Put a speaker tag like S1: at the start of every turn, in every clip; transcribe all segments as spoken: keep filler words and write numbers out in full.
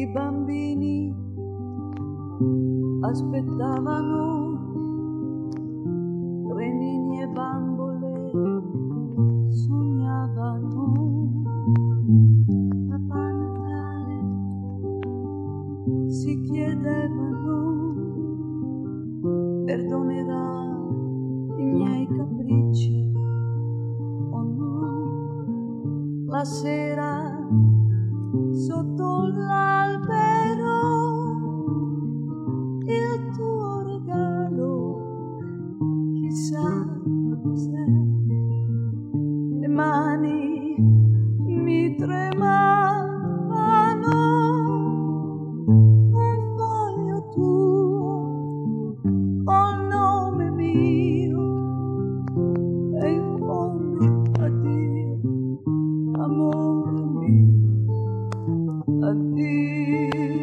S1: i bambini aspettavano, trenini e bambole sognavano. Papà Natale si chiedevano, perdonerà i miei capricci o no? La sera sotto l'albero il tuo regalo chissà cos'è. Le mani mi tremavano, un foglio tuo col nome mio e in fondo addio, amore mio, addio.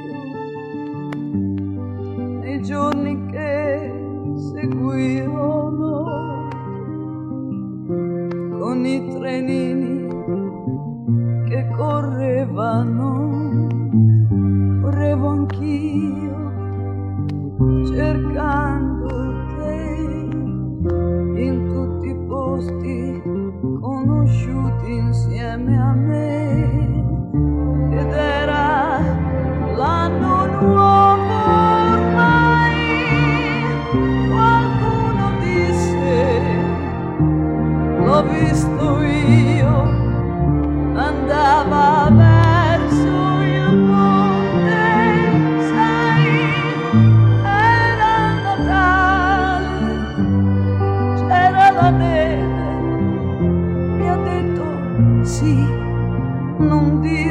S1: Nei giorni che seguirono, con i trenini che correvano, correvo anch'io cercando te in tutti i posti conosciuti insieme a me, ed era l'anno nuovo ormai. Qualcuno disse, l'ho visto io, andava verso il monte, sai, era Natale, c'era la neve, mi ha detto sì, non dire